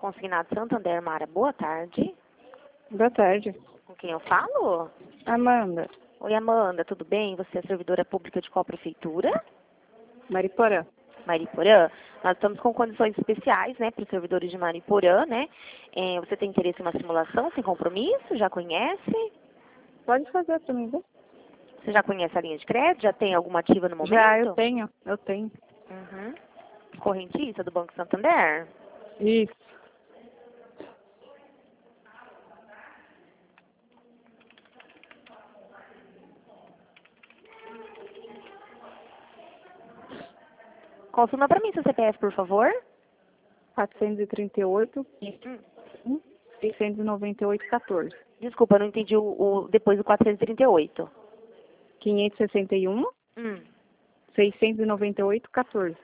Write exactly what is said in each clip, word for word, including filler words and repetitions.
Consignado Santander, Mara, boa tarde. Boa tarde. Com quem eu falo? Amanda. Oi, Amanda, tudo bem? Você é servidora pública de qual prefeitura? Mariporã. Mariporã. Nós estamos com condições especiais, né, para os servidores de Mariporã, né? É, você tem interesse em uma simulação sem compromisso? Já conhece? Pode fazer para mim ver? Você já conhece a linha de crédito? Já tem alguma ativa no momento? Já, eu tenho. Eu tenho. Uhum. Correntista do Banco Santander? Isso. Confirma para mim seu C P F, por favor. quatrocentos e trinta e oito, Hum. seiscentos e noventa e oito, quatorze. Desculpa, eu não entendi o, o depois do quatrocentos e trinta e oito. quinhentos e sessenta e um, Hum. seiscentos e noventa e oito, quatorze.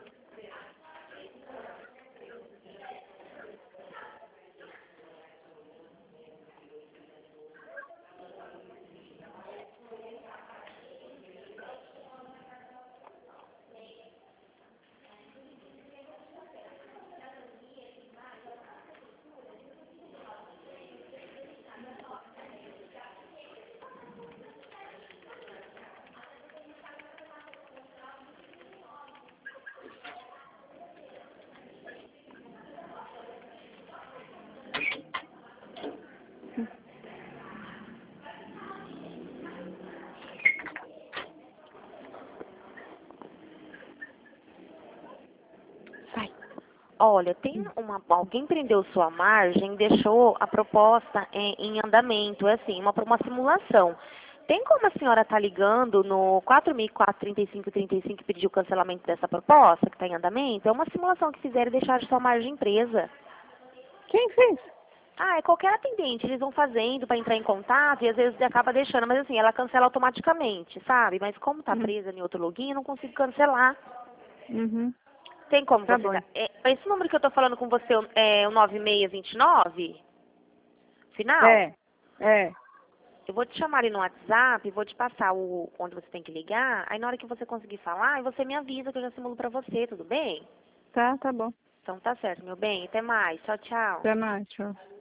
Sai. Olha, tem uma, alguém prendeu sua margem, deixou a proposta em, em andamento, é assim, uma, uma simulação. Tem como a senhora estar ligando no quatro mil e quatro, trinta e cinco, trinta e cinco e pedir o cancelamento dessa proposta que está em andamento? É uma simulação que fizeram e deixaram sua margem presa. Quem fez? Ah, é qualquer atendente, eles vão fazendo para entrar em contato e às vezes acaba deixando, mas assim, ela cancela automaticamente, sabe? Mas como tá Uhum. presa em outro login, eu não consigo cancelar. Uhum. Tem como Tá você bom. dar... É, esse número que eu tô falando com você é o nove seis dois nove? Final? É. É. Eu vou te chamar ali no WhatsApp, vou te passar o onde você tem que ligar, aí na hora que você conseguir falar, aí você me avisa que eu já simulo pra você, tudo bem? Tá, tá bom. Então tá certo, meu bem. Até mais. Tchau, tchau. Até mais, tchau.